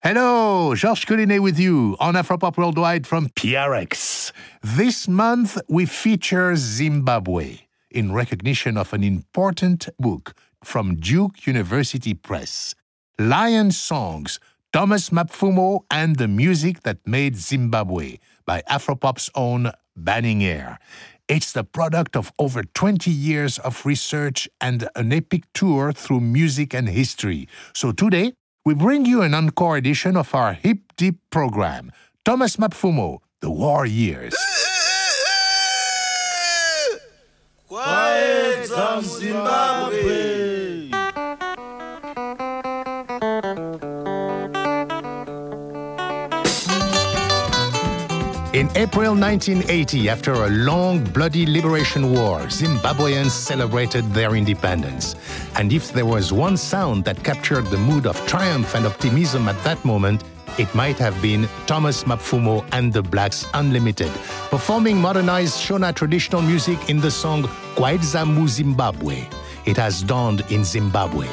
Hello, Georges Collinet with you on Afropop Worldwide from PRX. This month we feature Zimbabwe in recognition of an important book from Duke University Press, Lion Songs, Thomas Mapfumo and the Music That Made Zimbabwe by Afropop's own Banning Eyre. It's the product of over 20 years of research and an epic tour through music and history. So today, we bring you an encore edition of our Hip Deep program, Thomas Mapfumo, The War Years. Quiet some Zimbabwe. In April 1980, after a long, bloody liberation war, Zimbabweans celebrated their independence. And if there was one sound that captured the mood of triumph and optimism at that moment, it might have been Thomas Mapfumo and the Blacks Unlimited, performing modernized Shona traditional music in the song Kwaidzamu Zimbabwe. It has dawned in Zimbabwe.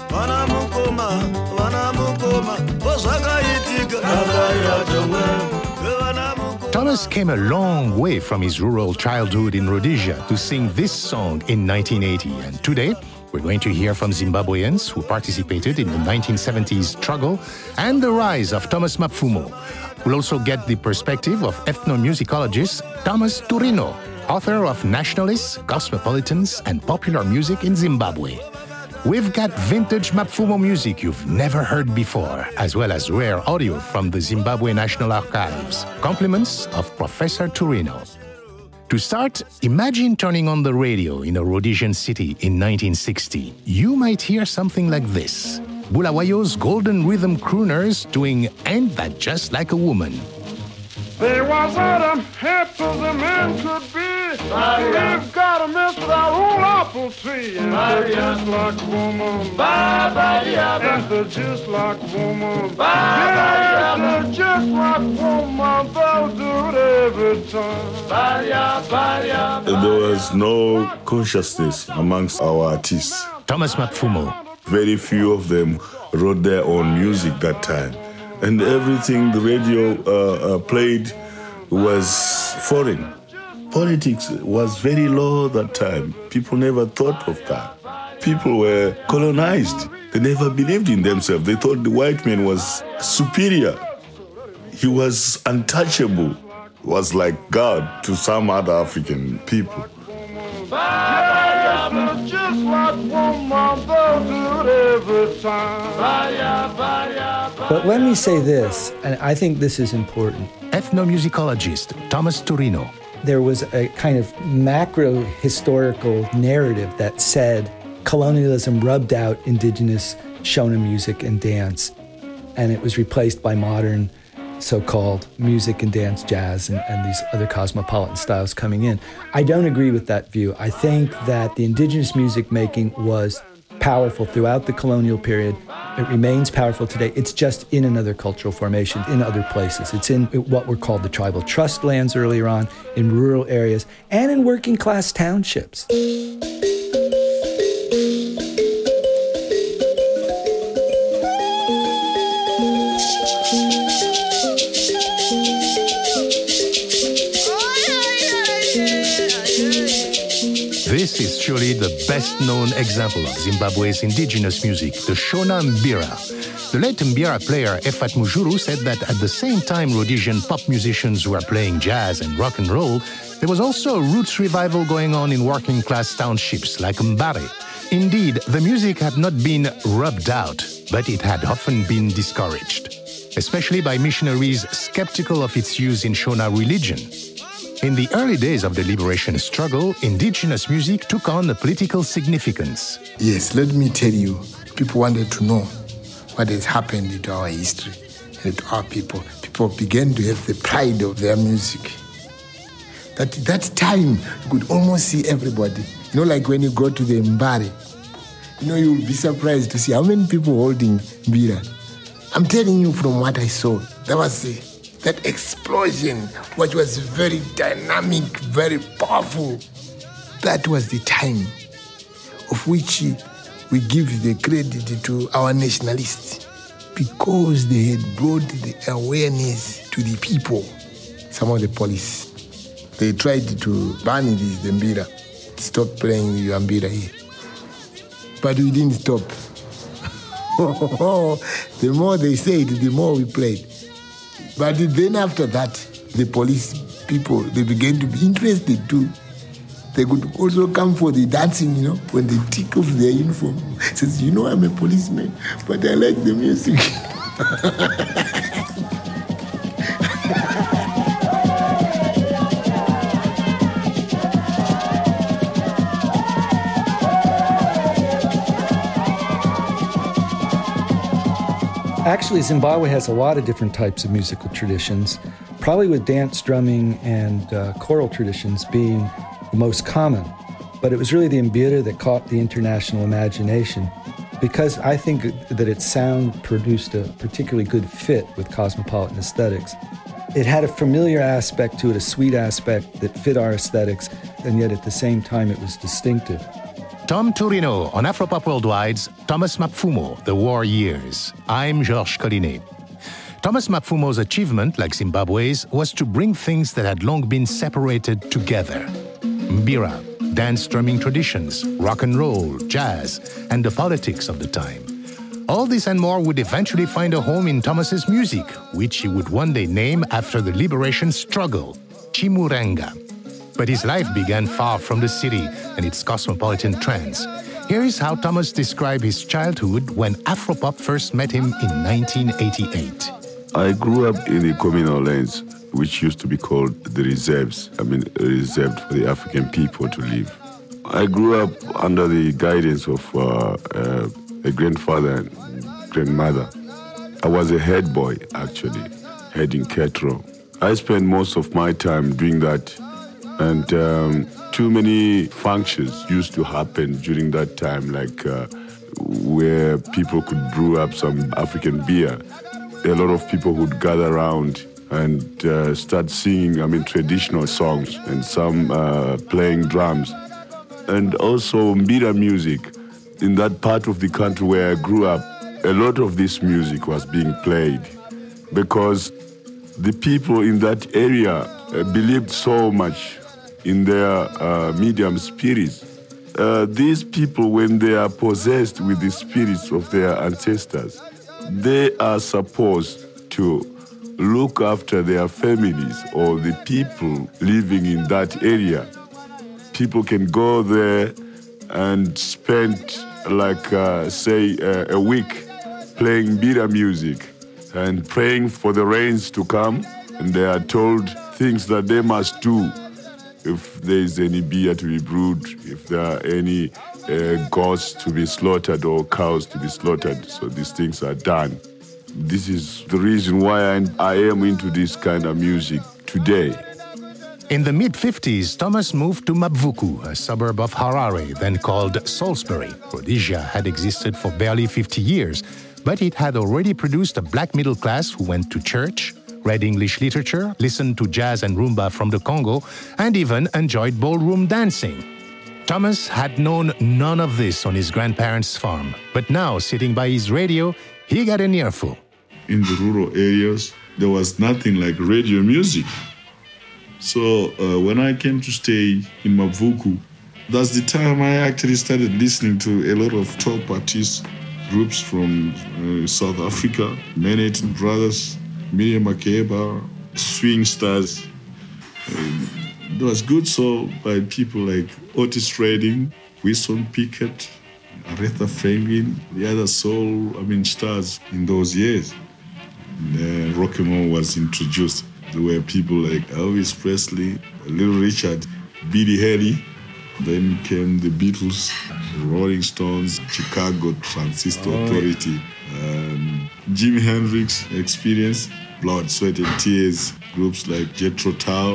Thomas came a long way from his rural childhood in Rhodesia to sing this song in 1980. And today, we're going to hear from Zimbabweans who participated in the 1970s struggle and the rise of Thomas Mapfumo. We'll also get the perspective of ethnomusicologist Thomas Turino, author of Nationalists, Cosmopolitans, and Popular Music in Zimbabwe. We've got vintage Mapfumo music you've never heard before, as well as rare audio from the Zimbabwe National Archives. Compliments of Professor Turino. To start, imagine turning on the radio in a Rhodesian city in 1960. You might hear something like this. Bulawayo's golden rhythm crooners doing Ain't That Just Like a Woman. There was a happy as a man could be. We've got a Mr. Old Apple Tree. And they're just like woman. And they're just like woman. Yeah, they're just like woman. They'll do it every time. There was no consciousness amongst our artists. Thomas Mapfumo. Very few of them wrote their own music that time. And everything the radio played was foreign. Politics was very low that time. People never thought of that. People were colonized. They never believed in themselves. They thought the white man was superior. He was untouchable. He was like God to some other African people. Just like woman, they'll do it every time. But let me say this, and I think this is important. Ethnomusicologist Thomas Turino. There was a kind of macro historical narrative that said colonialism rubbed out indigenous Shona music and dance, and it was replaced by modern so-called music and dance, jazz, and these other cosmopolitan styles coming in. I don't agree with that view. I think that the indigenous music making was powerful throughout the colonial period. It remains powerful today. It's just in another cultural formation, in other places. It's in what were called the tribal trust lands earlier on, in rural areas, and in working class townships. This is surely the best-known example of Zimbabwe's indigenous music, the Shona Mbira. The late Mbira player Efat Mujuru said that at the same time Rhodesian pop musicians were playing jazz and rock and roll, there was also a roots revival going on in working-class townships like Mbare. Indeed, the music had not been rubbed out, but it had often been discouraged, especially by missionaries skeptical of its use in Shona religion. In the early days of the liberation struggle, indigenous music took on a political significance. Yes, let me tell you, people wanted to know what has happened to our history and to our people. People began to have the pride of their music. At that time, you could almost see everybody. You know, like when you go to the Mbare, you know, you'll be surprised to see how many people holding Mbira. I'm telling you from what I saw, there was that explosion, which was very dynamic, very powerful. That was the time of which we give the credit to our nationalists. because they had brought the awareness to the people. Some of the police, they tried to ban the mbira, stop playing the mbira here. But we didn't stop. The more they said, the more we played. But then after that, the police people, they began to be interested too. They could also come for the dancing, when they take off their uniform. Says, I'm a policeman, but I like the music. Actually, Zimbabwe has a lot of different types of musical traditions, probably with dance, drumming, and choral traditions being the most common. But it was really the mbira that caught the international imagination because I think that its sound produced a particularly good fit with cosmopolitan aesthetics. It had a familiar aspect to it, a sweet aspect that fit our aesthetics, and yet at the same time it was distinctive. Tom Torino on Afropop Worldwide's Thomas Mapfumo, The War Years. I'm Georges Collinet. Thomas Mapfumo's achievement, like Zimbabwe's, was to bring things that had long been separated together. Mbira, dance drumming traditions, rock and roll, jazz, and the politics of the time. All this and more would eventually find a home in Thomas's music, which he would one day name after the liberation struggle, Chimurenga. But his life began far from the city and its cosmopolitan trends. Here is how Thomas described his childhood when Afropop first met him in 1988. I grew up in the communal lands, which used to be called the reserves. Reserved for the African people to live. I grew up under the guidance of a grandfather and grandmother. I was a head boy, actually, heading cattle. I spent most of my time doing that. And too many functions used to happen during that time, like where people could brew up some African beer. A lot of people would gather around and start singing, traditional songs, and some playing drums. And also mbira music. In that part of the country where I grew up, a lot of this music was being played because the people in that area believed so much in their medium spirits. These people, when they are possessed with the spirits of their ancestors, they are supposed to look after their families or the people living in that area. People can go there and spend, a week playing mbira music and praying for the rains to come, and they are told things that they must do. If there is any beer to be brewed, if there are any goats to be slaughtered or cows to be slaughtered, so these things are done. This is the reason why I am into this kind of music today. In the mid-50s, Thomas moved to Mavuku, a suburb of Harare, then called Salisbury. Rhodesia had existed for barely 50 years, but it had already produced a black middle class who went to church, read English literature, listened to jazz and rumba from the Congo, and even enjoyed ballroom dancing. Thomas had known none of this on his grandparents' farm, but now, sitting by his radio, he got an earful. In the rural areas, there was nothing like radio music. So when I came to stay in Mavuku, that's the time I actually started listening to a lot of top artists, groups from South Africa, Manhattan Brothers, Miriam Makeba, Swing Stars. It was good so by people like Otis Redding, Wilson Pickett, Aretha Franklin, the other soul, stars in those years. Rock and roll was introduced. There were people like Elvis Presley, Little Richard, Billy Haley. Then came the Beatles, the Rolling Stones, Chicago Transistor Authority, Jimi Hendrix Experience, Blood, Sweat and Tears, groups like Jethro Tull.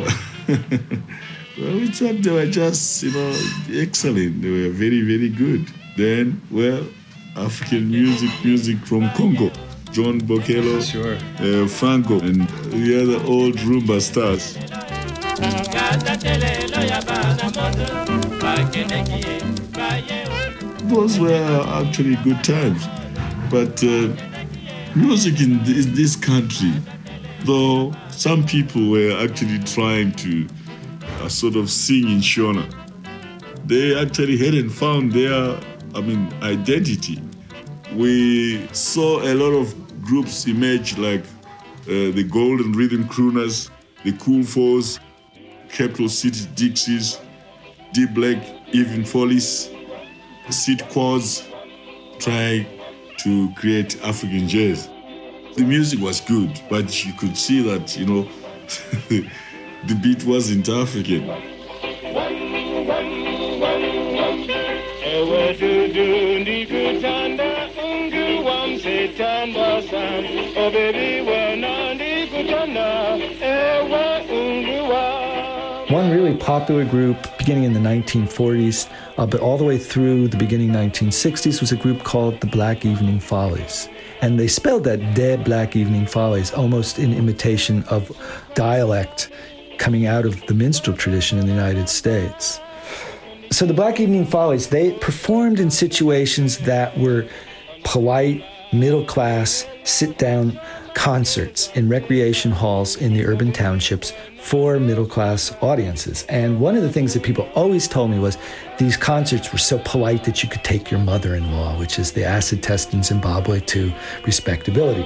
Well, we thought they were just, excellent. They were very, very good. Then, African music from Congo. John Bokelo, sure. Franco, and the other old rumba stars. Those were actually good times. But Music in this country, though some people were actually trying to sort of sing in Shona, they actually hadn't found their, identity. We saw a lot of groups emerge like the Golden Rhythm Crooners, the Cool Fours, Capital City Dixies, D-Black, Even Follies, Seed Quads, trying to create African jazz. The music was good, but you could see that, the beat wasn't African. One really popular group beginning in the 1940s, but all the way through the beginning 1960s was a group called the Black Evening Follies. And they spelled that De Black Evening Follies, almost in imitation of dialect coming out of the minstrel tradition in the United States. So the Black Evening Follies, they performed in situations that were polite, middle-class, sit-down concerts in recreation halls in the urban townships for middle-class audiences. And one of the things that people always told me was these concerts were so polite that you could take your mother-in-law, which is the acid test in Zimbabwe, to respectability.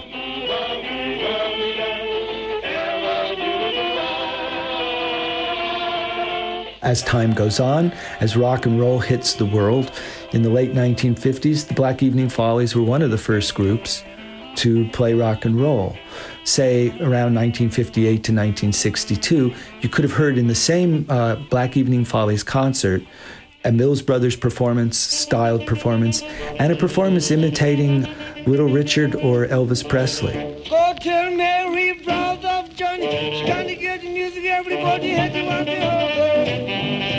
As time goes on, as rock and roll hits the world, in the late 1950s, the Black Evening Follies were one of the first groups to play rock and roll. Say around 1958 to 1962, you could have heard in the same Black Evening Follies concert a Mills Brothers performance, styled performance, and a performance imitating Little Richard or Elvis Presley. Go tell Mary, brother of Johnny, she's gonna get the music, everybody had to want to hold.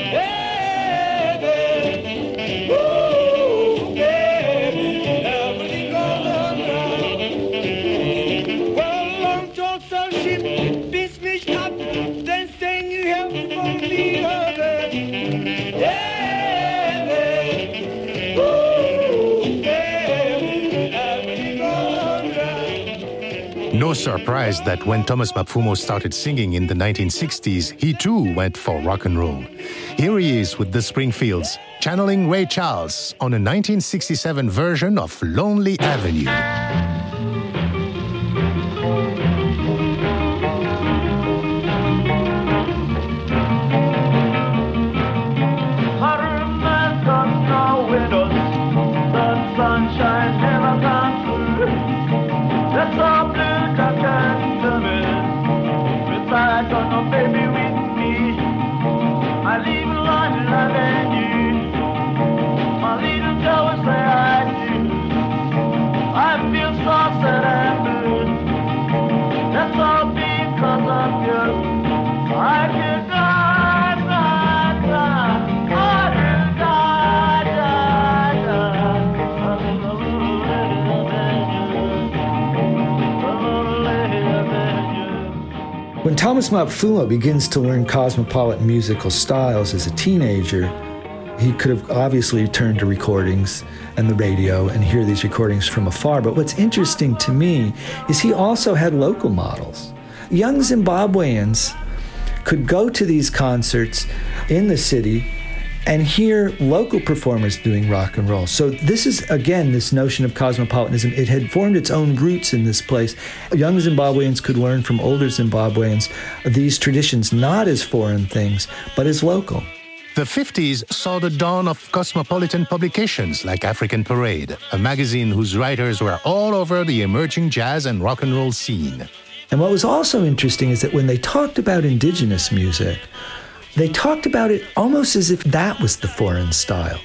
No surprise that when Thomas Mapfumo started singing in the 1960s, he too went for rock and roll. Here he is with the Springfields, channeling Ray Charles on a 1967 version of Lonely Avenue. When Thomas Mapfumo begins to learn cosmopolitan musical styles as a teenager, he could have obviously turned to recordings and the radio and hear these recordings from afar. But what's interesting to me is he also had local models. Young Zimbabweans could go to these concerts in the city and hear local performers doing rock and roll. So this is, again, this notion of cosmopolitanism. It had formed its own roots in this place. Young Zimbabweans could learn from older Zimbabweans these traditions, not as foreign things, but as local. The 50s saw the dawn of cosmopolitan publications like African Parade, a magazine whose writers were all over the emerging jazz and rock and roll scene. And what was also interesting is that when they talked about indigenous music, they talked about it almost as if that was the foreign style.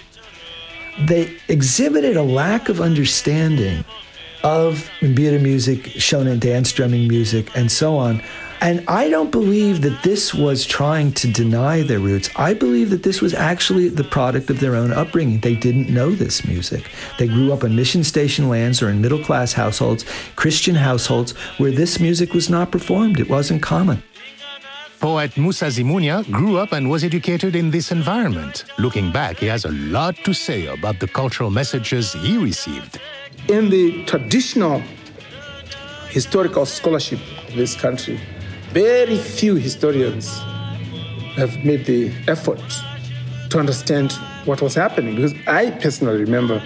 They exhibited a lack of understanding of Mbira music, Shona dance drumming music, and so on. And I don't believe that this was trying to deny their roots. I believe that this was actually the product of their own upbringing. They didn't know this music. They grew up on mission station lands or in middle-class households, Christian households, where this music was not performed. It wasn't common. Poet Musa Zimunya grew up and was educated in this environment. Looking back, he has a lot to say about the cultural messages he received. In the traditional historical scholarship of this country, very few historians have made the effort to understand what was happening. Because I personally remember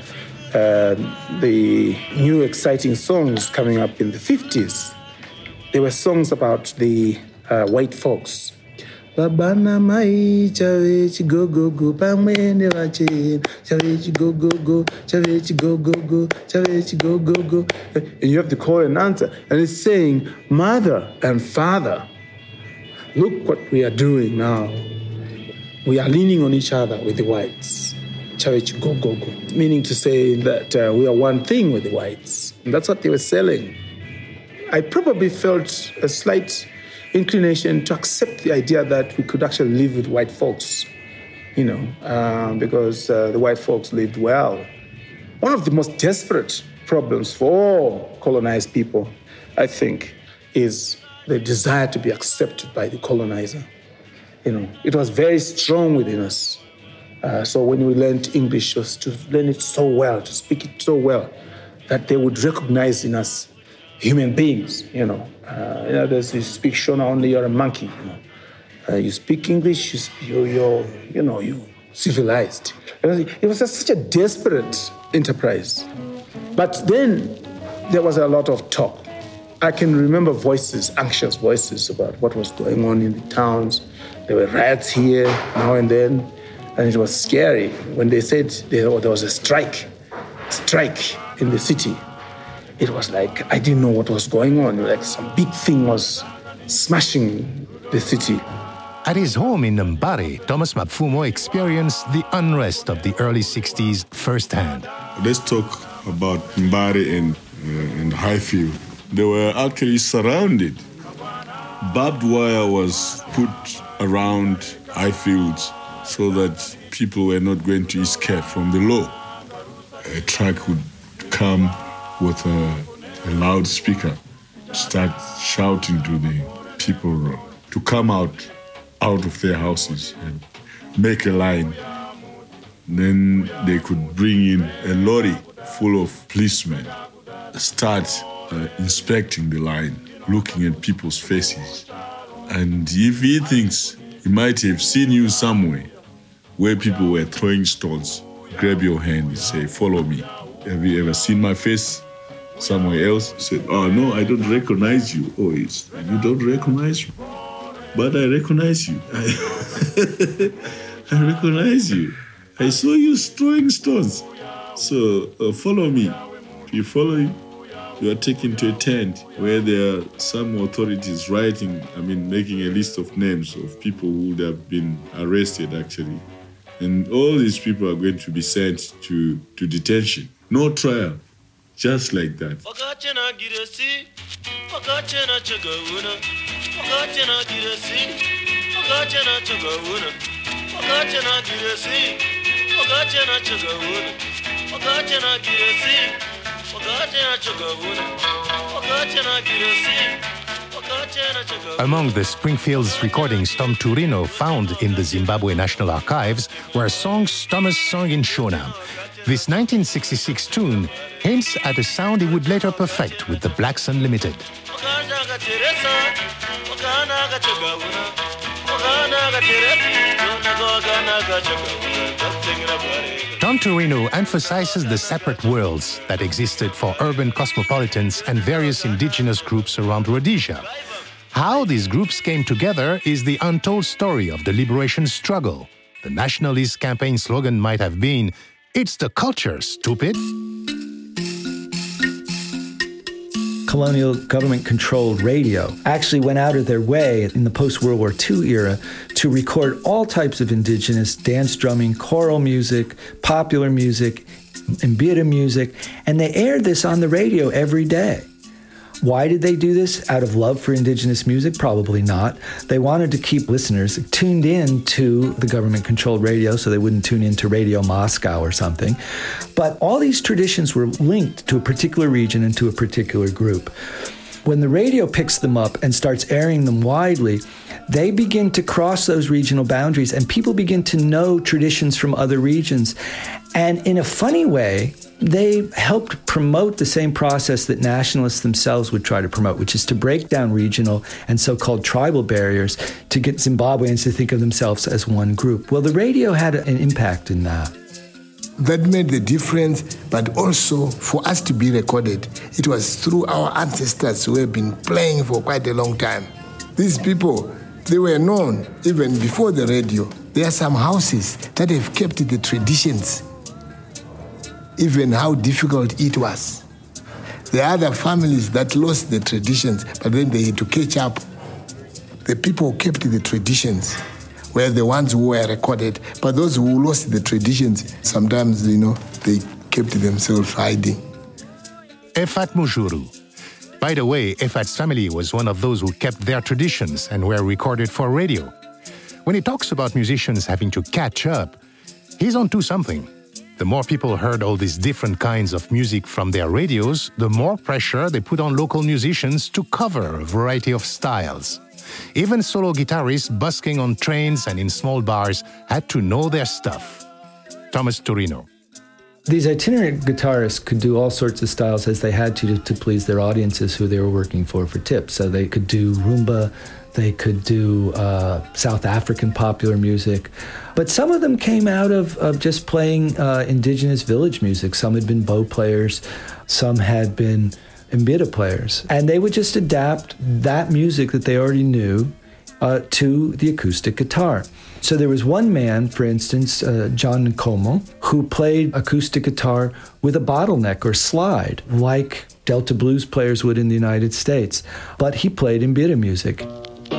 the new exciting songs coming up in the 50s. There were songs about the white folks. Babana mai chavechi go go go pamene vache chavechi go go go chavechi go go go chavechi go go go, and you have to call and answer, and it's saying, mother and father, look what we are doing now. We are leaning on each other with the whites. Chavechi go go go, meaning to say that we are one thing with the whites, and that's what they were selling. I probably felt a slight inclination to accept the idea that we could actually live with white folks, because the white folks lived well. One of the most desperate problems for all colonized people, I think, is the desire to be accepted by the colonizer. It was very strong within us. So when we learned English, just to learn it so well, to speak it so well, that they would recognize in us human beings, In others, you speak Shona only, you're a monkey, You speak English, you're civilized. It was such a desperate enterprise. But then there was a lot of talk. I can remember voices, anxious voices about what was going on in the towns. There were riots here now and then, and it was scary when they said there was a strike in the city. It was like, I didn't know what was going on. Like some big thing was smashing the city. At his home in Mbare, Thomas Mapfumo experienced the unrest of the early 60s firsthand. Let's talk about Mbare and Highfield. They were actually surrounded. Barbed wire was put around Highfields so that people were not going to escape from the law. A truck would come with a loudspeaker, start shouting to the people to come out of their houses and make a line. Then they could bring in a lorry full of policemen, start inspecting the line, looking at people's faces. And if he thinks he might have seen you somewhere where people were throwing stones, grab your hand and say, follow me. Have you ever seen my face somewhere else? He said, oh no, I don't recognize you. Oh, you don't recognize me? But I recognize you. I recognize you. I saw you throwing stones. So follow me. If you follow you, you are taken to a tent where there are some authorities making a list of names of people who would have been arrested, actually. And all these people are going to be sent to detention. No trial, just like that. Among the Springfield's recordings Tom Turino found in the Zimbabwe National Archives were songs Thomas sung in Shona. This 1966 tune hints at a sound he would later perfect with the Blacks Unlimited. Tom Turino emphasizes the separate worlds that existed for urban cosmopolitans and various indigenous groups around Rhodesia. How these groups came together is the untold story of the liberation struggle. The nationalist campaign slogan might have been, "It's the culture, stupid." Colonial government-controlled radio actually went out of their way in the post-World War II era to record all types of indigenous dance drumming, choral music, popular music, mbira music, and they aired this on the radio every day. Why did they do this? Out of love for indigenous music? Probably not. They wanted to keep listeners tuned in to the government-controlled radio so they wouldn't tune into Radio Moscow or something. But all these traditions were linked to a particular region and to a particular group. When the radio picks them up and starts airing them widely, they begin to cross those regional boundaries and people begin to know traditions from other regions. And in a funny way, they helped promote the same process that nationalists themselves would try to promote, which is to break down regional and so-called tribal barriers to get Zimbabweans to think of themselves as one group. Well, the radio had an impact in that. That made the difference, but also for us to be recorded, it was through our ancestors who have been playing for quite a long time. These people, they were known even before the radio. There are some houses that have kept the traditions, even how difficult it was. There are other families that lost the traditions, but then they had to catch up. The people who kept the traditions were the ones who were recorded, but those who lost the traditions, sometimes, they kept themselves hiding. Efat Mujuru. By the way, Efat's family was one of those who kept their traditions and were recorded for radio. When he talks about musicians having to catch up, he's onto something. The more people heard all these different kinds of music from their radios, the more pressure they put on local musicians to cover a variety of styles. Even solo guitarists busking on trains and in small bars had to know their stuff. Thomas Turino. These itinerant guitarists could do all sorts of styles as they had to please their audiences who they were working for tips. So they could do rumba, they could do South African popular music. But some of them came out of just playing indigenous village music. Some had been bow players, some had been mbira players. And they would just adapt that music that they already knew to the acoustic guitar. So there was one man, for instance, John Nkomo, who played acoustic guitar with a bottleneck or slide, like Delta blues players would in the United States. But he played mbira music.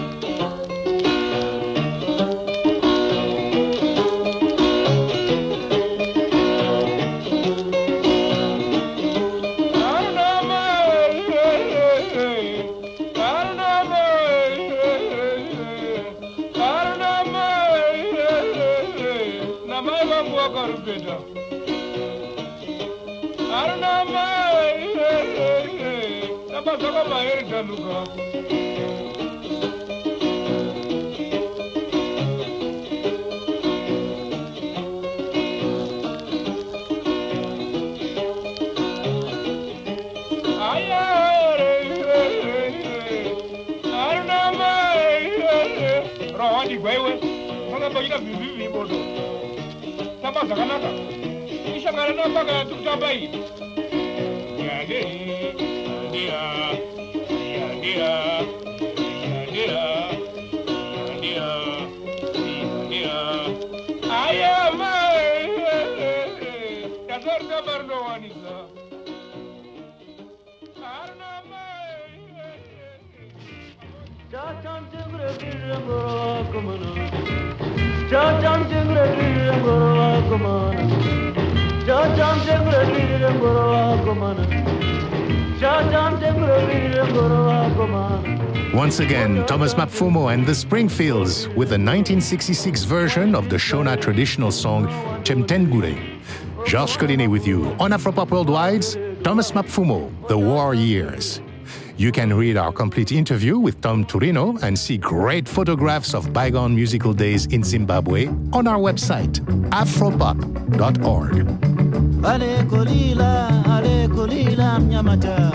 Once again, Thomas Mapfumo and the Springfields with the 1966 version of the Shona traditional song Chemtengure. Georges Collinet with you on Afropop Worldwide's Thomas Mapfumo, The War Years. You can read our complete interview with Tom Turino and see great photographs of bygone musical days in Zimbabwe on our website, afropop.org. Ale kolila mnyamata.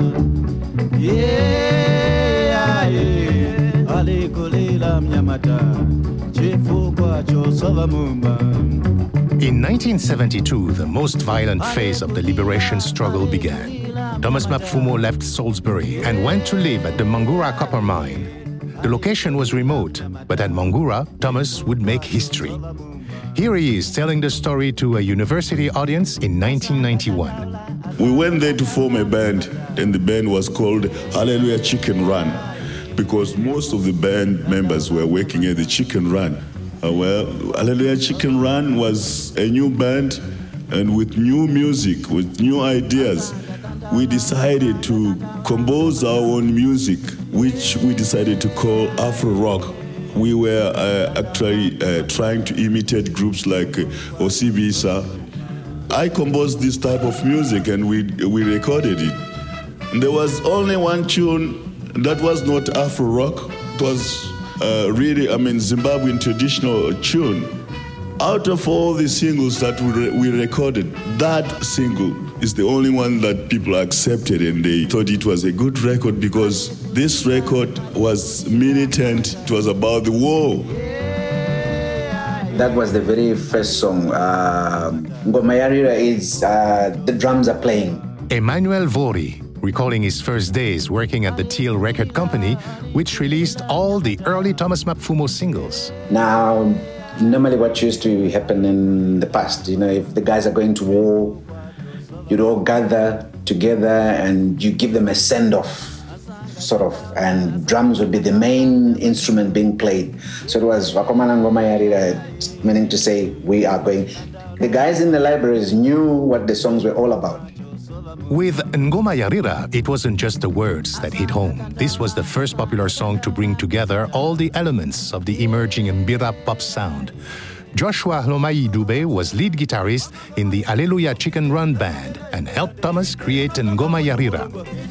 Yeah, yeah. Ale kolila mnyamata. Chifu kwa chosova mumba. In 1972, the most violent phase of the liberation struggle began. Thomas Mapfumo left Salisbury and went to live at the Mangura copper mine. The location was remote, but at Mangura, Thomas would make history. Here he is telling the story to a university audience in 1991. We went there to form a band, and the band was called Hallelujah Chicken Run, because most of the band members were working at the Chicken Run. Hallelujah Chicken Run was a new band, and with new music, with new ideas, we decided to compose our own music, which we decided to call Afro Rock. We were actually trying to imitate groups like Osibisa. I composed this type of music and we recorded it. And there was only one tune that was not Afro Rock. It was really, Zimbabwean traditional tune. out of all the singles that we recorded, that single is the only one that people accepted, and they thought it was a good record because this record was militant. It was about the war. That was the very first song. Ngoma Yarira is the drums are playing. Emmanuel Vori, recalling his first days working at the Teal Record Company, which released all the early Thomas Mapfumo singles. Now, normally what used to happen in the past, if the guys are going to war, you'd all gather together and you give them a send-off, sort of, and drums would be the main instrument being played. So it was Wakomana Ngoma Yarira, meaning to say, we are going. The guys in the libraries knew what the songs were all about. With Ngoma Yarira, it wasn't just the words that hit home. This was the first popular song to bring together all the elements of the emerging Mbira pop sound. Joshua Hlomai Dube was lead guitarist in the Alleluia Chicken Run Band and helped Thomas create Ngoma Yarira.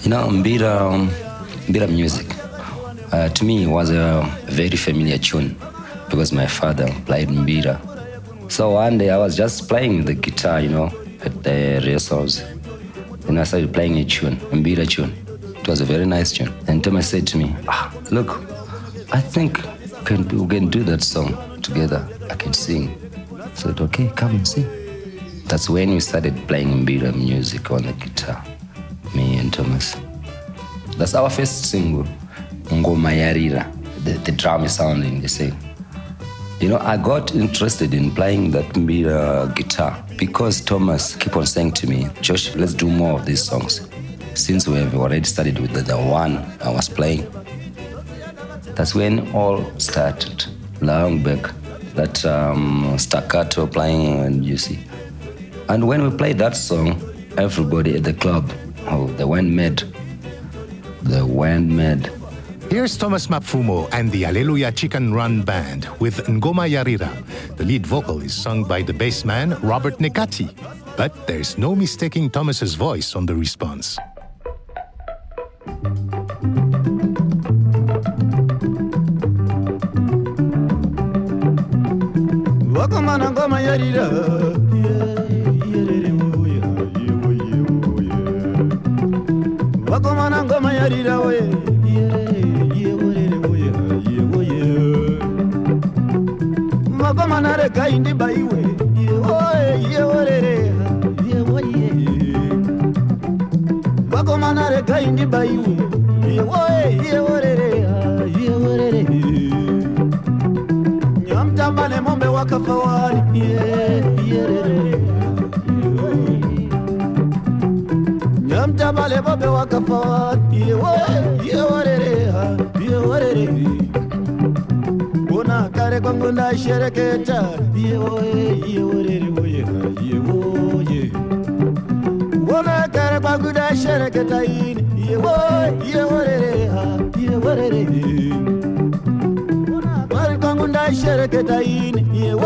Mbira music, to me, was a very familiar tune because my father played Mbira. So one day I was just playing the guitar, at the rehearsals. Then I started playing a tune, a Mbira tune. It was a very nice tune. And Thomas said to me, look, I think we can do that song together. I can sing. I said, okay, come and sing. That's when we started playing Mbira music on the guitar, me and Thomas. That's our first single, Ngoma Yarira. The drum is sounding the same. I got interested in playing that Mbira guitar because Thomas kept on saying to me, Josh, let's do more of these songs. Since we have already started with the one I was playing. That's when all started, long back. That staccato playing, and you see. And when we played that song, everybody at the club, they went mad. They went mad. Here's Thomas Mapfumo and the Alleluia Chicken Run Band with Ngoma Yarira. The lead vocal is sung by the bassman Robert Nekati. But there's no mistaking Thomas's voice on the response. Wakomana Ngoma Yarira. Wakomana Ngoma Yarira. Wakomana Reka Indi Baiwe. Wakomana Reka Indi Baiwe. Nyamtambane mombe wakafawari. Nyamtambale mombe wakafawari. Bona kare kwangu ndashereketa. Bona kare kwangu ndashereketa ini. Kare kwangu ndashereketa ini.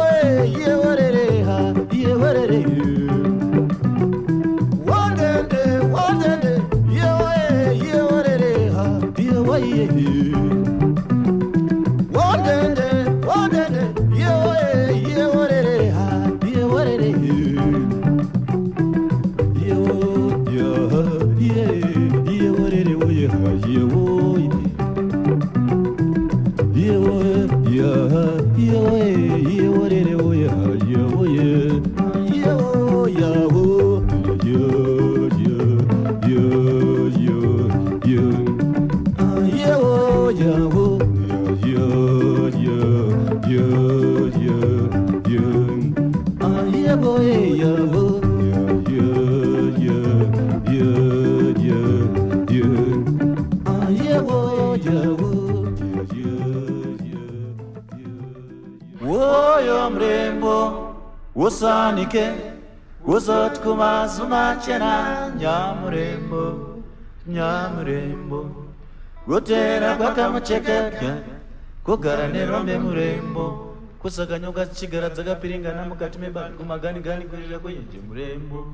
Usanike uzot kumazuma chena nyamurembo nyamurembo gotera kwakamuchekeka kugara nerombe murembo kusakanyoka chigara dzakapiringana mukati mebani kumagani gani kurira kwenje murembo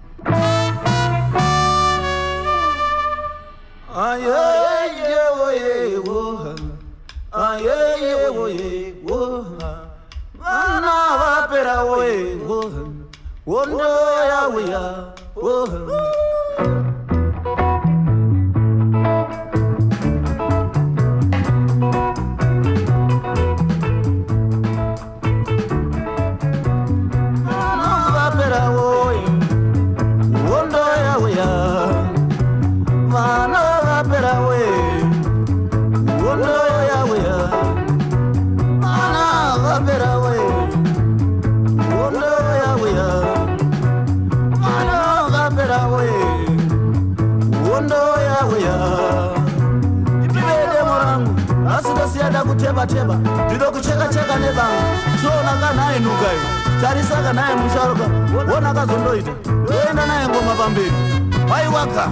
ayeye woye wo ayeye woye wo Teba ndido kucheka cheka nebanga toona naye nukayo tarisaka naye musharuka wona kazondoita toenda naye ngoma pamberi waiwaka.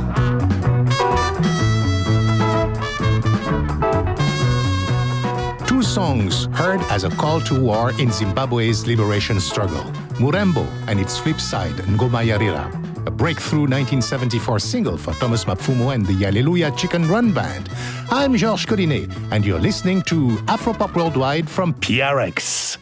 Two songs heard as a call to war in Zimbabwe's liberation struggle, Murembo and its flip side, Ngoma ya Rira, a breakthrough 1974 single for Thomas Mapfumo and the Hallelujah Chicken Run Band. I'm Georges Collinet, and you're listening to Afropop Worldwide from PRX.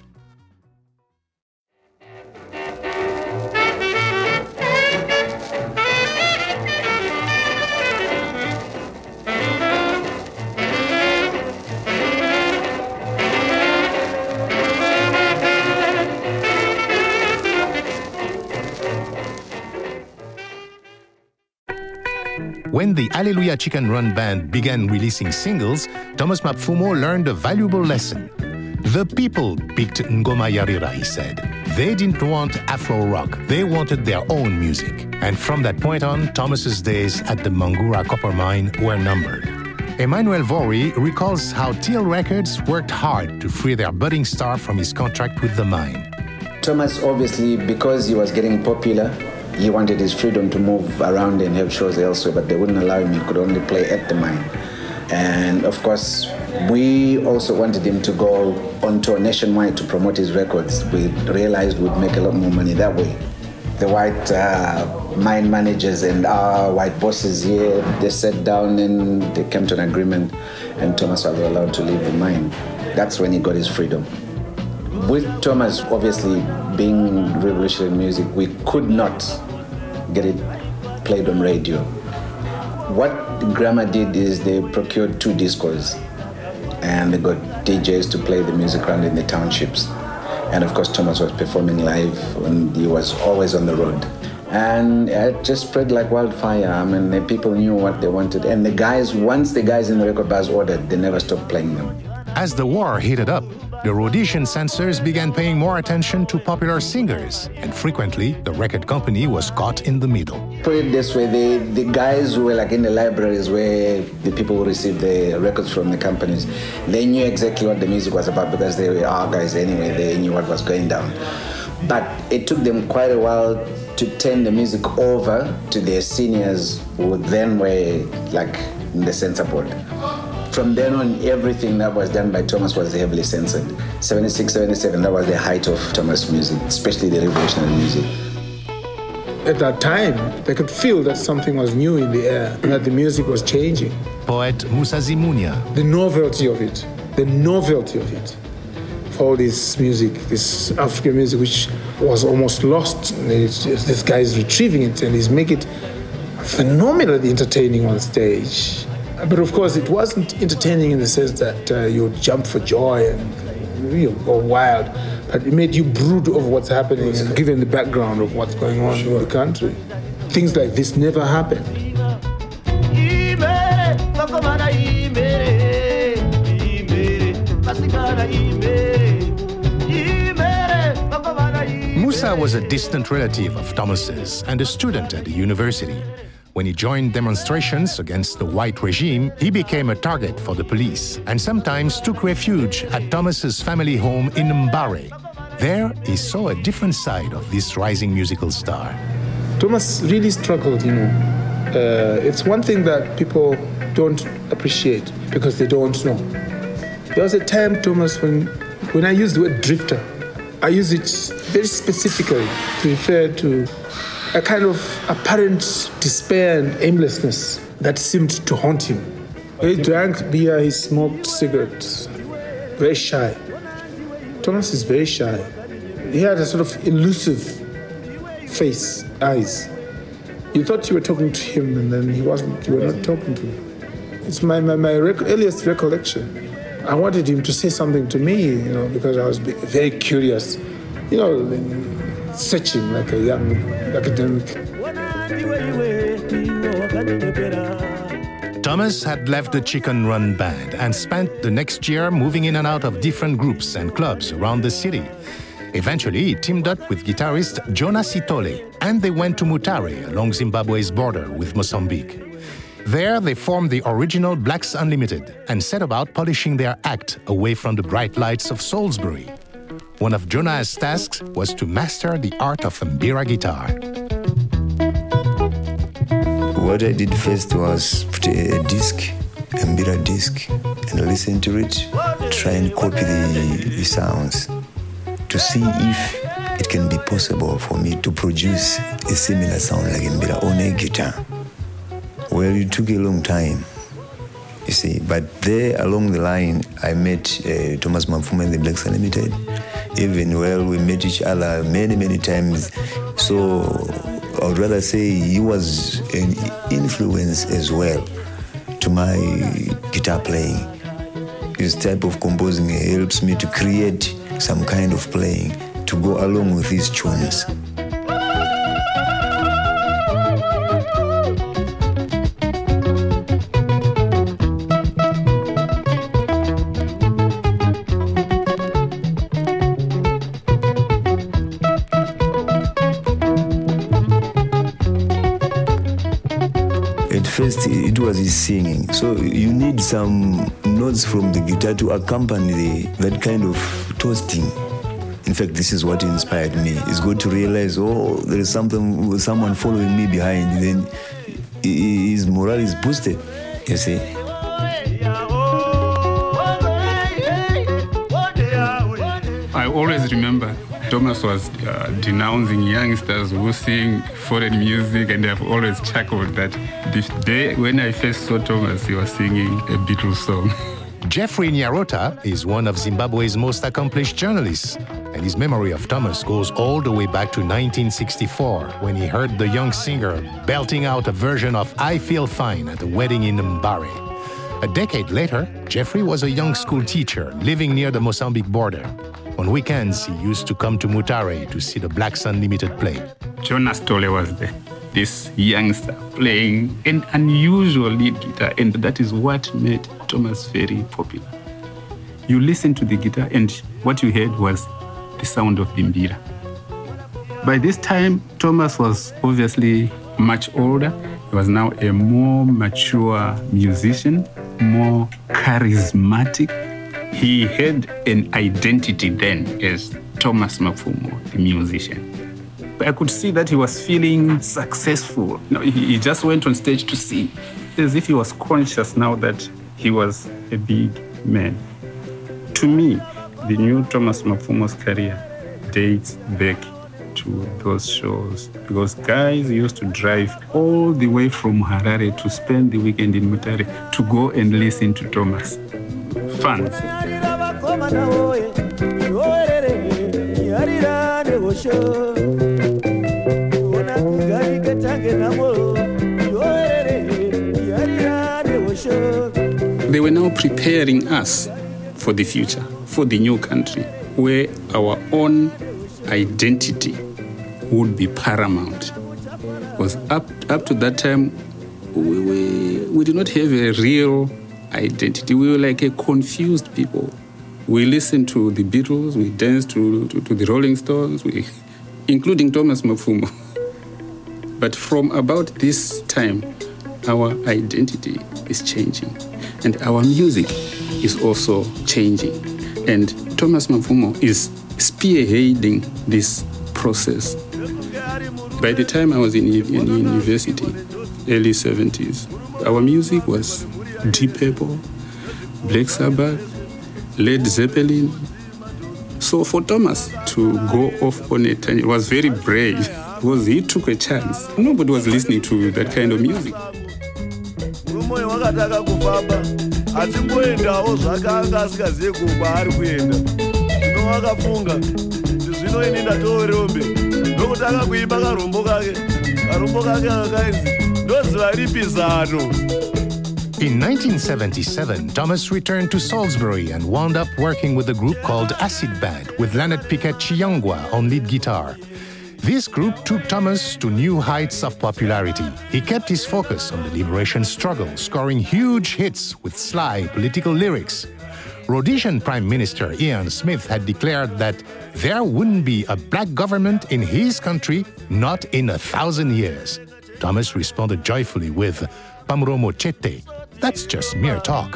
When the Hallelujah Chicken Run Band began releasing singles, Thomas Mapfumo learned a valuable lesson. The people picked Ngoma ya Rira, he said. They didn't want Afro rock, they wanted their own music. And from that point on, Thomas's days at the Mangura copper mine were numbered. Emmanuel Vori recalls how Teal Records worked hard to free their budding star from his contract with the mine. Thomas, obviously, because he was getting popular, he wanted his freedom to move around and have shows elsewhere, but they wouldn't allow him. He could only play at the mine. And of course, we also wanted him to go on tour nationwide to promote his records. We realized we'd make a lot more money that way. The white mine managers and our white bosses here, they sat down and they came to an agreement, and Thomas was allowed to leave the mine. That's when he got his freedom. With Thomas, obviously, being revolutionary music, we could not get it played on radio. What Grammar did is they procured 2 discos and they got DJs to play the music around in the townships. And of course, Thomas was performing live and he was always on the road. And it just spread like wildfire. I mean, the people knew what they wanted. And the guys, once the guys in the record bars ordered, they never stopped playing them. As the war heated up, the Rhodesian censors began paying more attention to popular singers, and frequently the record company was caught in the middle. Put it this way, the guys who were like in the libraries where the people who received the records from the companies, they knew exactly what the music was about because they were our guys anyway, they knew what was going down. But it took them quite a while to turn the music over to their seniors who then were like in the censor board. From then on, everything that was done by Thomas was heavily censored. 76, 77, that was the height of Thomas music, especially the revolutionary music. At that time, they could feel that something was new in the air, and that the music was changing. Poet Musa Zimunia. The novelty of it, for all this music, this African music, which was almost lost. This guy is retrieving it, and he's making it phenomenally entertaining on stage. But of course, it wasn't entertaining in the sense that you would jump for joy and go wild. But it made you brood over what's happening and given the background of what's going on in the country. Things like this never happened. Musa was a distant relative of Thomas's and a student at the university. When he joined demonstrations against the white regime, he became a target for the police and sometimes took refuge at Thomas's family home in Mbare. There, he saw a different side of this rising musical star. Thomas really struggled, It's one thing that people don't appreciate because they don't know. There was a time, Thomas, when I used the word drifter, I use it very specifically to refer to a kind of apparent despair and aimlessness that seemed to haunt him. He drank beer, he smoked cigarettes, very shy. Thomas is very shy. He had a sort of elusive face, eyes. You thought you were talking to him, and then he wasn't. You were not talking to him. It's my earliest recollection. I wanted him to say something to me, because I was very curious, searching like a young academic. Thomas had left the Chicken Run Band and spent the next year moving in and out of different groups and clubs around the city. Eventually, he teamed up with guitarist Jonas Sithole, and they went to Mutare along Zimbabwe's border with Mozambique. There, they formed the original Blacks Unlimited and set about polishing their act away from the bright lights of Salisbury. One of Jonas' tasks was to master the art of mbira guitar. What I did first was put a disc, a mbira disc, and listen to it, try and copy the sounds to see if it can be possible for me to produce a similar sound like mbira on a guitar. Well, it took a long time, you see, but there along the line, I met Thomas Mapfumo and the Blacks Unlimited. Even, we met each other many, many times. So I would rather say he was an influence as well to my guitar playing. His type of composing helps me to create some kind of playing to go along with his tunes. First, it was his singing. So you need some notes from the guitar to accompany that kind of toasting. In fact, this is what inspired me. It's good to realize, there is someone following me behind. Then his morale is boosted, you see. I always remember Thomas was denouncing youngsters who sing foreign music, and I've always chuckled that the day when I first saw Thomas, he was singing a Beatles song. Jeffrey Nyarota is one of Zimbabwe's most accomplished journalists, and his memory of Thomas goes all the way back to 1964, when he heard the young singer belting out a version of I Feel Fine at a wedding in Mbare. A decade later, Jeffrey was a young school teacher living near the Mozambique border. On weekends, he used to come to Mutare to see the Blacks Unlimited play. Jonas Sithole was there, this youngster playing an unusual lead guitar, and that is what made Thomas very popular. You listen to the guitar, and what you heard was the sound of the mbira. By this time, Thomas was obviously much older. He was now a more mature musician, more charismatic. He had an identity then as Thomas Mapfumo, the musician. I could see that he was feeling successful. He just went on stage to sing, as if he was conscious now that he was a big man. To me, the new Thomas Mapfumo's career dates back to those shows, because guys used to drive all the way from Harare to spend the weekend in Mutare to go and listen to Thomas. Fans. They were now preparing us for the future, for the new country, where our own identity would be paramount. Because up to that time, we did not have a real identity. We were like a confused people. We listened to the Beatles, we danced to the Rolling Stones, including Thomas Mapfumo. But from about this time, our identity is changing, and our music is also changing. And Thomas Mapfumo is spearheading this process. By the time I was in university, early 70s, our music was Deep Purple, Black Sabbath, Led Zeppelin. So for Thomas to go off on a tangent was very brave, because he took a chance. Nobody was listening to that kind of music. wakafunga zvino ini ndatorombe ndokuti akakuimba karombo kake akakanzi ndoziva ripi zano. In 1977, Thomas returned to Salisbury and wound up working with a group called Acid Band with Leonard Piquet Chiyangwa on lead guitar. This group took Thomas to new heights of popularity. He kept his focus on the liberation struggle, scoring huge hits with sly political lyrics. Rhodesian Prime Minister Ian Smith had declared that there wouldn't be a black government in his country, not in 1,000 years. Thomas responded joyfully with Pamromo Chete. That's just mere talk.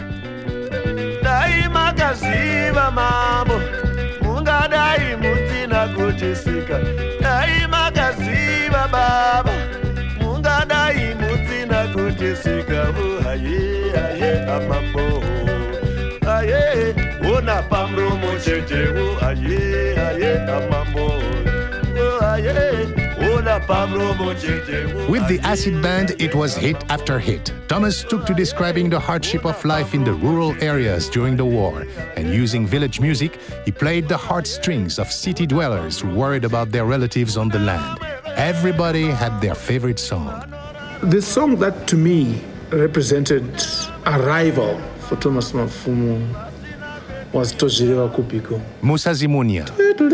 With the Acid Band, it was hit after hit. Thomas took to describing the hardship of life in the rural areas during the war, and using village music, he played the heartstrings of city dwellers who worried about their relatives on the land. Everybody had their favorite song. The song that to me represented a rival for Thomas Mafumu was Tojireva Kupiko. Musa Zimunia.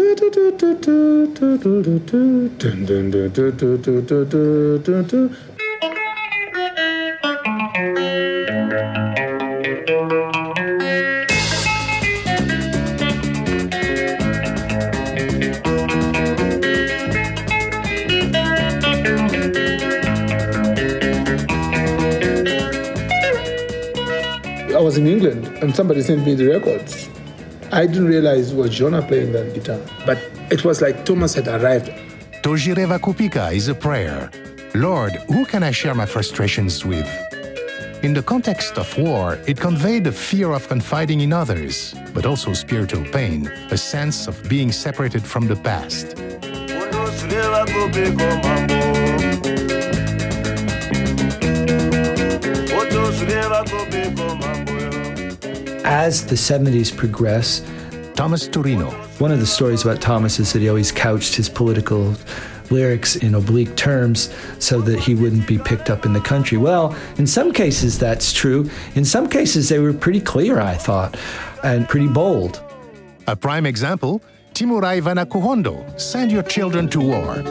I was in England and somebody sent me the records. I didn't realize it was Jonah playing that guitar, but it was like Thomas had arrived. Tojireva Kupika is a prayer. Lord, who can I share my frustrations with? In the context of war, it conveyed a fear of confiding in others, but also spiritual pain, a sense of being separated from the past. As the 70s progress, Thomas Turino. One of the stories about Thomas is that he always couched his political lyrics in oblique terms so that he wouldn't be picked up in the country. Well, in some cases that's true. In some cases they were pretty clear, I thought, and pretty bold. A prime example, Timurai Vanakuhondo, Send Your Children to War.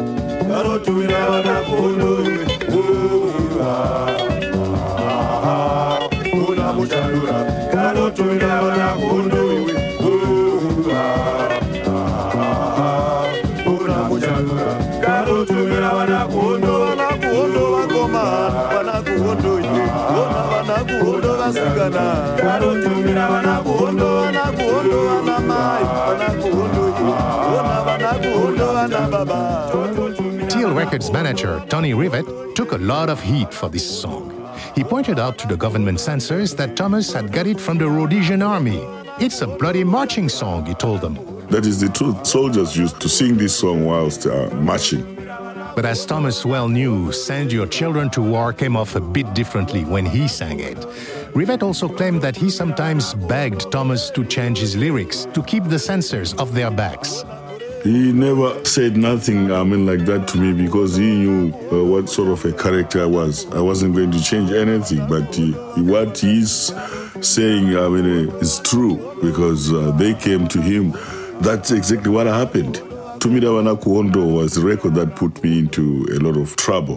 Teal Records manager Tony Rivett took a lot of heat for this song. He pointed out to the government censors that Thomas had got it from the Rhodesian army. It's a bloody marching song, he told them. That is the truth. Soldiers used to sing this song whilst marching. But as Thomas well knew, Send Your Children to War came off a bit differently when he sang it. Rivett also claimed that he sometimes begged Thomas to change his lyrics to keep the censors off their backs. He never said nothing, like that to me because he knew what sort of a character I was. I wasn't going to change anything, but what he's saying, is true because they came to him. That's exactly what happened. Tumira Vanakuhondo was the record that put me into a lot of trouble.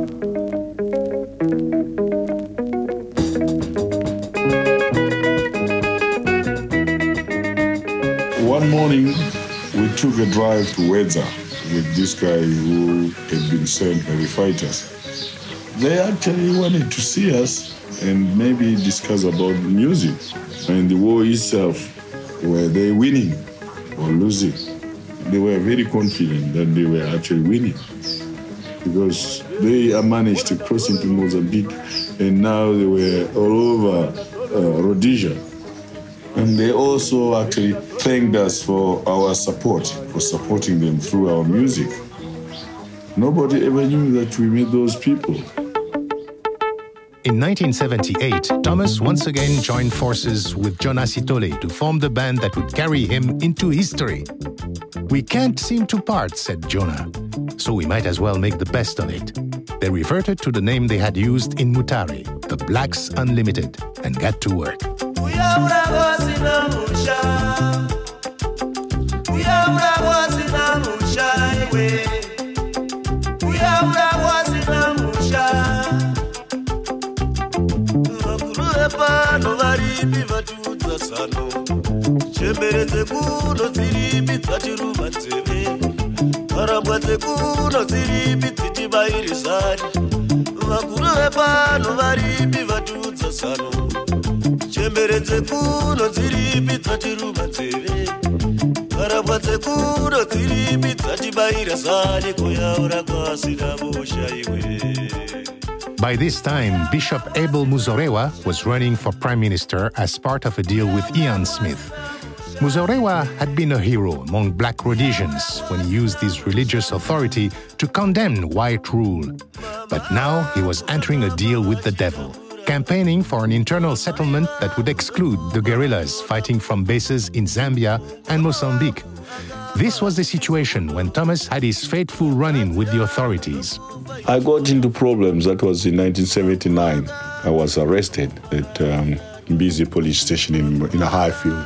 One morning, we took a drive to Wedza with this guy who had been sent by the fighters. They actually wanted to see us and maybe discuss about music and the war itself. Were they winning or losing? They were very confident that they were actually winning because they managed to cross into Mozambique and now they were all over Rhodesia. And they also actually thanked us for our support, for supporting them through our music. Nobody ever knew that we met those people. In 1978, Thomas once again joined forces with Jonas Itole to form the band that would carry him into history. "We can't seem to part," said Jonah, "so we might as well make the best of it." They reverted to the name they had used in Mutare, the Blacks Unlimited, and got to work. Chembereze kuno ziripi dzachiruma nzeve varambwa dzekuno ziripi dzitibairizari vakuru vepano varipi vatudza zano chembereze kuno ziripi dzachiruma nzeve varambwa dzekuno ziripi dzatibairizari koyaura kwasina mushaiwe. By this time, Bishop Abel Muzorewa was running for prime minister as part of a deal with Ian Smith. Muzorewa had been a hero among black Rhodesians when he used his religious authority to condemn white rule. But now he was entering a deal with the devil, campaigning for an internal settlement that would exclude the guerrillas fighting from bases in Zambia and Mozambique. This was the situation when Thomas had his fateful run-in with the authorities. I got into problems. That was in 1979. I was arrested at Mbizi police station in Highfield.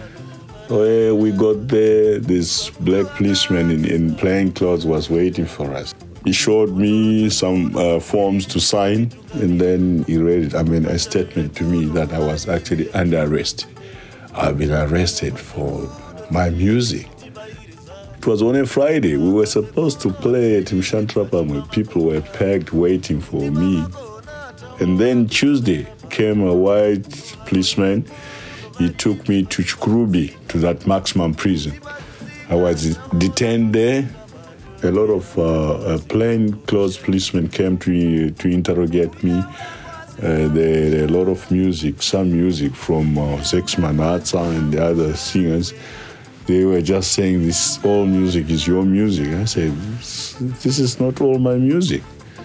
We got there. This black policeman in plain clothes was waiting for us. He showed me some forms to sign, and then he read a statement to me that I was actually under arrest. I've been arrested for my music. It was on a Friday. We were supposed to play at Mshantrapam where people were packed waiting for me. And then Tuesday came a white policeman. He took me to Chukrubi, to that maximum prison. I was detained there. A lot of plainclothes policemen came to interrogate me. There were a lot of music, some music from Sex Manatsa and the other singers. They were just saying, "This all music is your music." I said, "This is not all my music."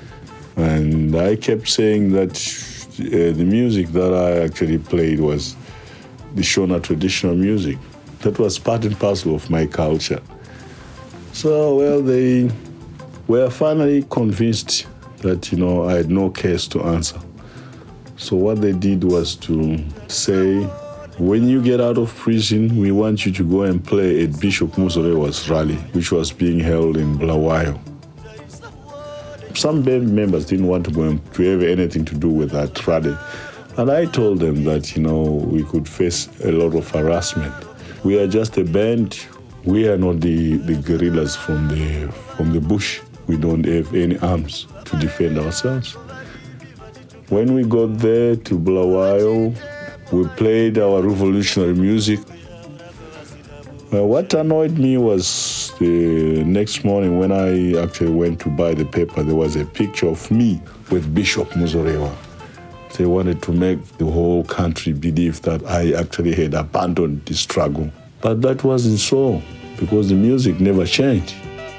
And I kept saying that the music that I actually played was the Shona traditional music. That was part and parcel of my culture. So, they were finally convinced that, I had no case to answer. So what they did was to say, "When you get out of prison, we want you to go and play at Bishop Muzorewa's rally, which was being held in Bulawayo." Some band members didn't want to have anything to do with that rally. And I told them that, we could face a lot of harassment. We are just a band. We are not the guerrillas from the bush. We don't have any arms to defend ourselves. When we got there to Bulawayo, we played our revolutionary music. What annoyed me was the next morning when I actually went to buy the paper, there was a picture of me with Bishop Muzorewa. They wanted to make the whole country believe that I actually had abandoned the struggle. But that wasn't so, because the music never changed.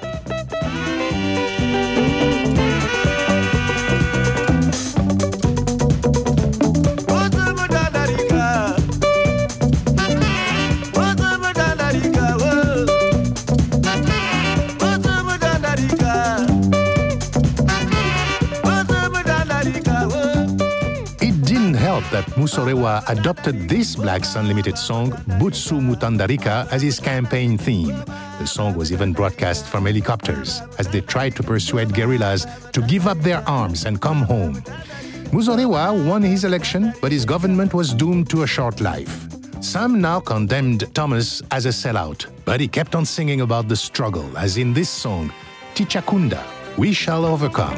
That Muzorewa adopted this Blacks Unlimited song, Butsu Mutandarika, as his campaign theme. The song was even broadcast from helicopters as they tried to persuade guerrillas to give up their arms and come home. Muzorewa won his election, but his government was doomed to a short life. Some now condemned Thomas as a sellout, but he kept on singing about the struggle, as in this song, Tichakunda, We Shall Overcome.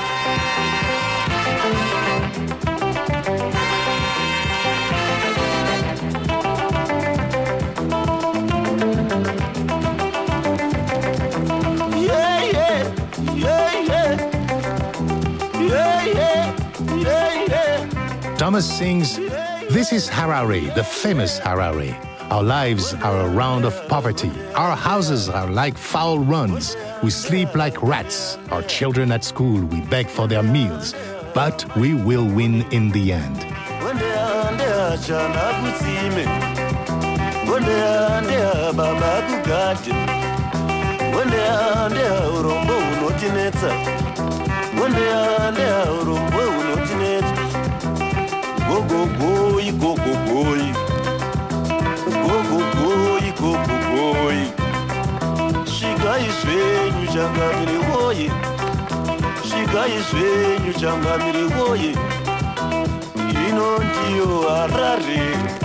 Thomas sings, "This is Harare, the famous Harare. Our lives are a round of poverty. Our houses are like foul runs. We sleep like rats. Our children at school, we beg for their meals. but we will win in the end. Go go boy, go go boy, go go boy, go go boy. Shika isvenyu changamire woye, shika isvenyu changamire woye. Ino ndiyo Harare,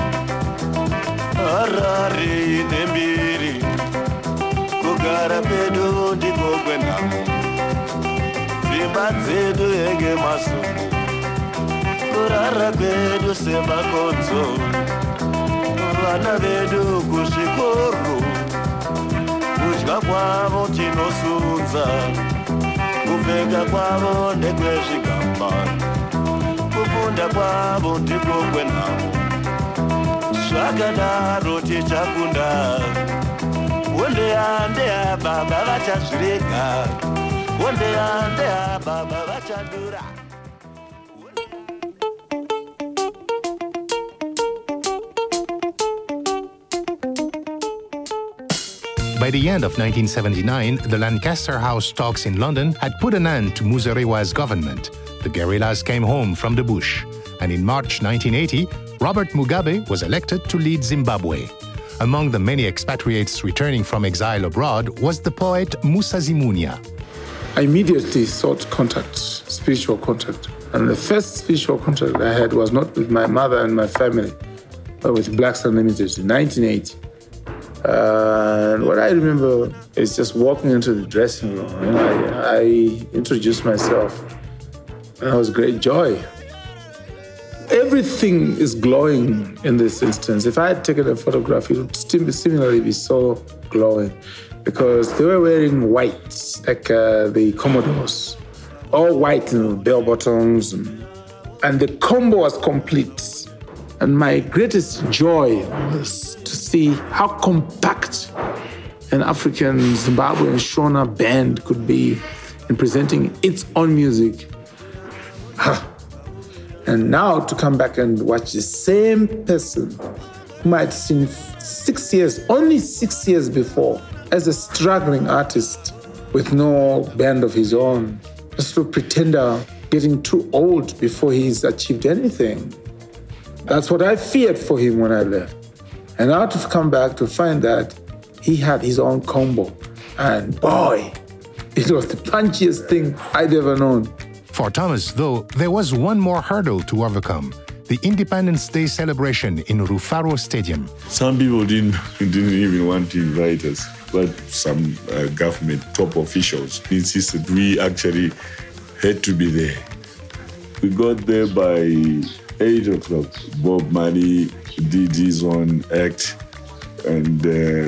Harare nembiri. Kugara pedu ndiko kwenamo, dzimba dzedu ege masuku. Kurara kwedu semakonzo, vana vedu kuzvikoro, kudya kwavo tinosunza, kupfeka kwavo ndekwezvigamba, kufunda kwavo ndiko kwenhamo. Zvakadaro tichakunda, wondeya ndeya baba vachazvirega, wondeya ndeya baba vachadura. By the end of 1979, the Lancaster House talks in London had put an end to Muzorewa's government. The guerrillas came home from the bush. And in March 1980, Robert Mugabe was elected to lead Zimbabwe. Among the many expatriates returning from exile abroad was the poet Musa Zimunia. I immediately sought contact, spiritual contact. And the first spiritual contact I had was not with my mother and my family, but with Blacks Unlimited in 1980. And what I remember is just walking into the dressing room. I introduced myself, and it was great joy. Everything is glowing in this instance. If I had taken a photograph, it would similarly be so glowing, because they were wearing white, like the Commodores, all white, bell bottoms, and the combo was complete. And my greatest joy was to see how compact an African Zimbabwean Shona band could be in presenting its own music. And now to come back and watch the same person whom I'd seen only 6 years before, as a struggling artist with no band of his own, just a pretender getting too old before he's achieved anything. That's what I feared for him when I left. And now to come back to find that he had his own combo. And boy, it was the punchiest thing I'd ever known. For Thomas, though, there was one more hurdle to overcome: the Independence Day celebration in Rufaro Stadium. Some people didn't even want to invite us, but some government top officials insisted we actually had to be there. We got there by 8 o'clock. Bob Marley did his own act, and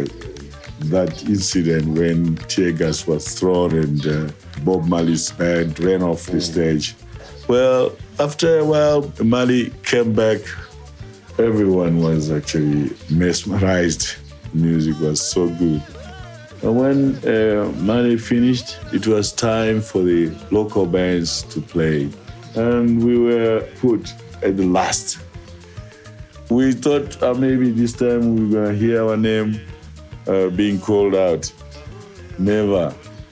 that incident when tear gas was thrown and Bob Marley's band ran off the stage. Well, after a while, Marley came back. Everyone was actually mesmerized. The music was so good. And when Marley finished, it was time for the local bands to play. And we were put at the last. We thought maybe this time we were going to hear our name being called out. Never.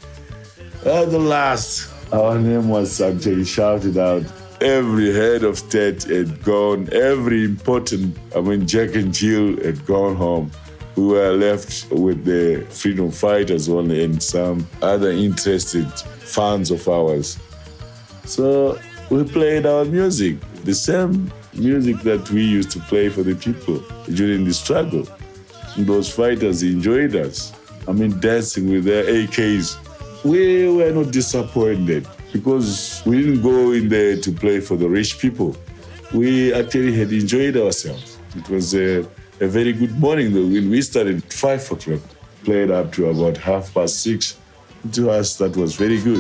At the last, our name was actually shouted out. Every head of state had gone, every important, Jack and Jill had gone home. We were left with the freedom fighters only and some other interested fans of ours. So we played our music, the same music that we used to play for the people during the struggle. And those fighters enjoyed us. Dancing with their AKs. We were not disappointed because we didn't go in there to play for the rich people. We actually had enjoyed ourselves. It was a very good morning though. When we started at 5 o'clock, played up to about 6:30. To us, that was very good.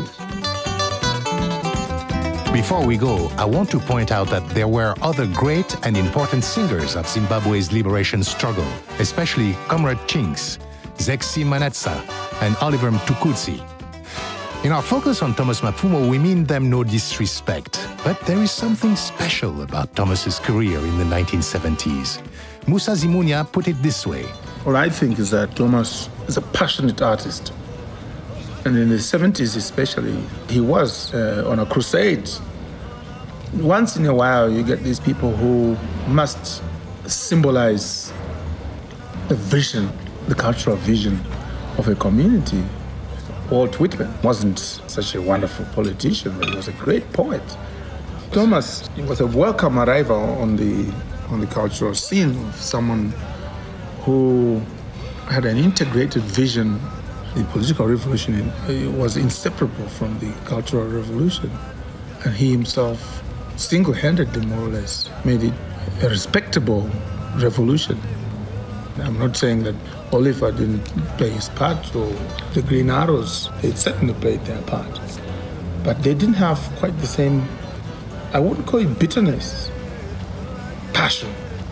Before we go, I want to point out that there were other great and important singers of Zimbabwe's liberation struggle, especially Comrade Chinks, Zexi Manatsa, and Oliver Mtukudzi. In our focus on Thomas Mapfumo, we mean them no disrespect. But there is something special about Thomas's career in the 1970s. Musa Zimunya put it this way. What I think is that Thomas is a passionate artist. And in the 70s especially, he was on a crusade. Once in a while, you get these people who must symbolize the vision, the cultural vision of a community. Walt Whitman wasn't such a wonderful politician, but he was a great poet. Thomas was a welcome arrival on the cultural scene of someone who had an integrated vision. The political revolution was inseparable from the cultural revolution. And he himself single-handedly, more or less, made it a respectable revolution. I'm not saying that Oliver didn't play his part, or the Green Arrows, they certainly played their part. But they didn't have quite the same, I wouldn't call it bitterness, passion.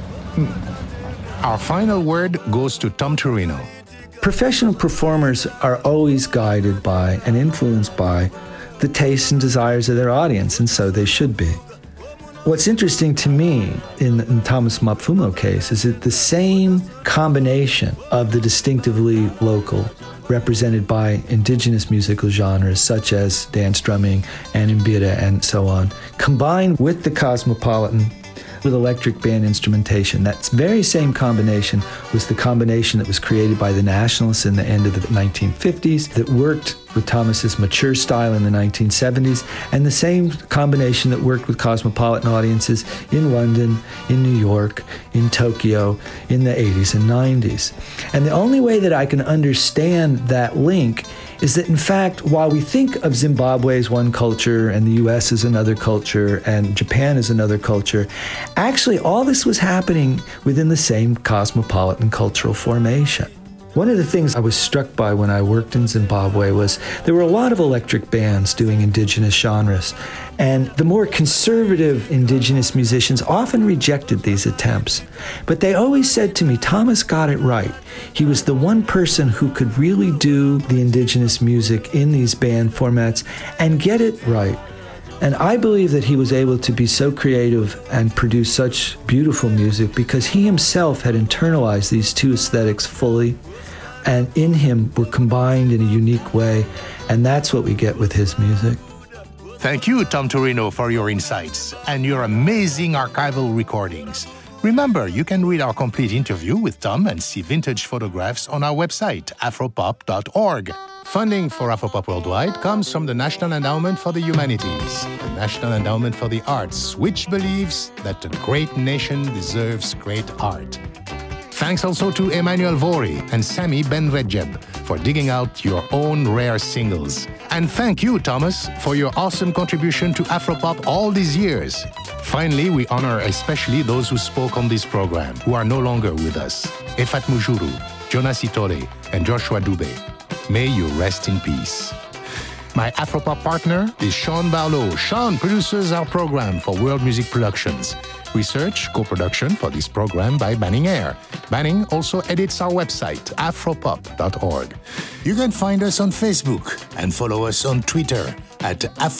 Our final word goes to Tom Torino. Professional performers are always guided by and influenced by the tastes and desires of their audience, and so they should be. What's interesting to me in the Thomas Mapfumo case is that the same combination of the distinctively local, represented by indigenous musical genres such as dance drumming and mbira and so on, combined with the cosmopolitan with electric band instrumentation. That very same combination was the combination that was created by the Nationalists in the end of the 1950s, that worked with Thomas's mature style in the 1970s, and the same combination that worked with cosmopolitan audiences in London, in New York, in Tokyo, in the 80s and 90s. And the only way that I can understand that link is that, in fact, while we think of Zimbabwe as one culture and the US as another culture and Japan as another culture, actually all this was happening within the same cosmopolitan cultural formation. One of the things I was struck by when I worked in Zimbabwe was there were a lot of electric bands doing indigenous genres, and the more conservative indigenous musicians often rejected these attempts. But they always said to me, Thomas got it right. He was the one person who could really do the indigenous music in these band formats and get it right. And I believe that he was able to be so creative and produce such beautiful music because he himself had internalized these two aesthetics fully, and in him were combined in a unique way, and that's what we get with his music. Thank you, Tom Torino, for your insights and your amazing archival recordings. Remember, you can read our complete interview with Tom and see vintage photographs on our website, afropop.org. Funding for Afropop Worldwide comes from the National Endowment for the Humanities, the National Endowment for the Arts, which believes that a great nation deserves great art. Thanks also to Emmanuel Vori and Sami Ben-Rejeb for digging out your own rare singles. And thank you, Thomas, for your awesome contribution to Afropop all these years. Finally, we honor especially those who spoke on this program, who are no longer with us. Efat Mujuru, Jonas Itole, and Joshua Dube. May you rest in peace. My Afropop partner is Sean Barlow. Sean produces our program for World Music Productions. Research, co-production for this program by Banning Air. Banning also edits our website, afropop.org. You can find us on Facebook and follow us on Twitter at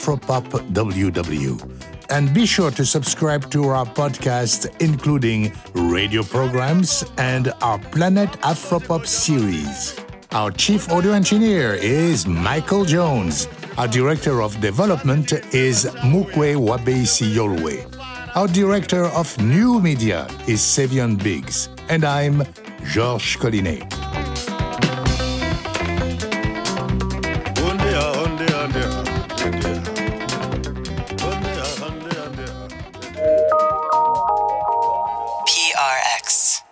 AfropopWW. And be sure to subscribe to our podcast, including radio programs and our Planet Afropop series. Our chief audio engineer is Michael Jones. Our director of development is Mukwe Wabeisi Yolwe. Our director of new media is Sevion Biggs. And I'm Georges Collinet. PRX.